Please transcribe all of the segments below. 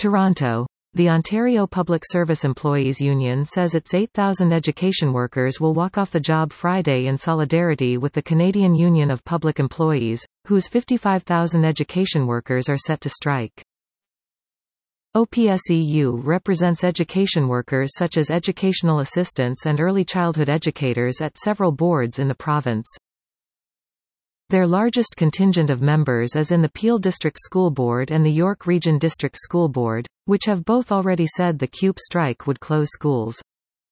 Toronto. The Ontario Public Service Employees Union says its 8,000 education workers will walk off the job Friday in solidarity with the Canadian Union of Public Employees, whose 55,000 education workers are set to strike. OPSEU represents education workers such as educational assistants and early childhood educators at several boards in the province. Their largest contingent of members is in the Peel District School Board and the York Region District School Board, which have both already said the CUPE strike would close schools.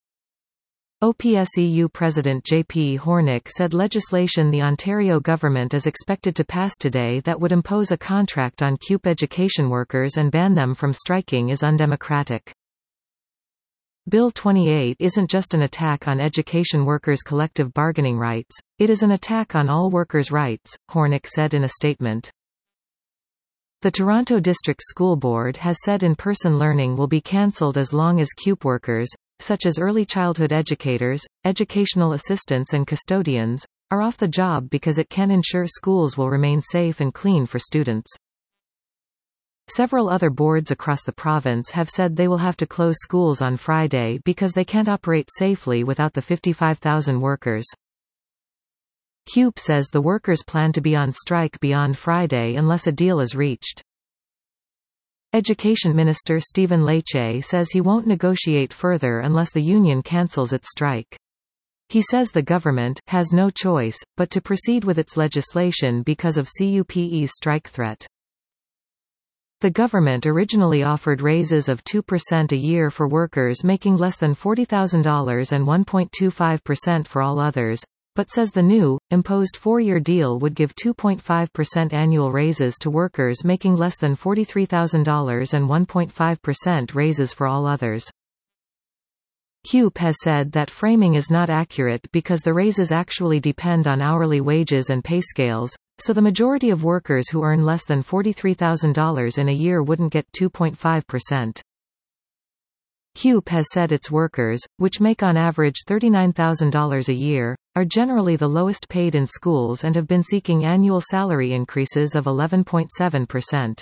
OPSEU President J.P. Hornick said legislation the Ontario government is expected to pass today that would impose a contract on CUPE education workers and ban them from striking is undemocratic. Bill 28 isn't just an attack on education workers' collective bargaining rights, it is an attack on all workers' rights, Hornick said in a statement. The Toronto District School Board has said in-person learning will be cancelled as long as CUPE workers, such as early childhood educators, educational assistants and custodians, are off the job because it can ensure schools will remain safe and clean for students. Several other boards across the province have said they will have to close schools on Friday because they can't operate safely without the 55,000 workers. CUPE says the workers plan to be on strike beyond Friday unless a deal is reached. Education Minister Stephen Lecce says he won't negotiate further unless the union cancels its strike. He says the government has no choice but to proceed with its legislation because of CUPE's strike threat. The government originally offered raises of 2% a year for workers making less than $40,000 and 1.25% for all others, but says the new, imposed four-year deal would give 2.5% annual raises to workers making less than $43,000 and 1.5% raises for all others. CUPE has said that framing is not accurate because the raises actually depend on hourly wages and pay scales, so the majority of workers who earn less than $43,000 in a year wouldn't get 2.5%. CUPE has said its workers, which make on average $39,000 a year, are generally the lowest paid in schools and have been seeking annual salary increases of 11.7%.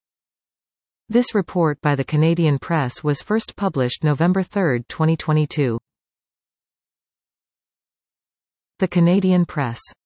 This report by the Canadian Press was first published November 3, 2022. The Canadian Press.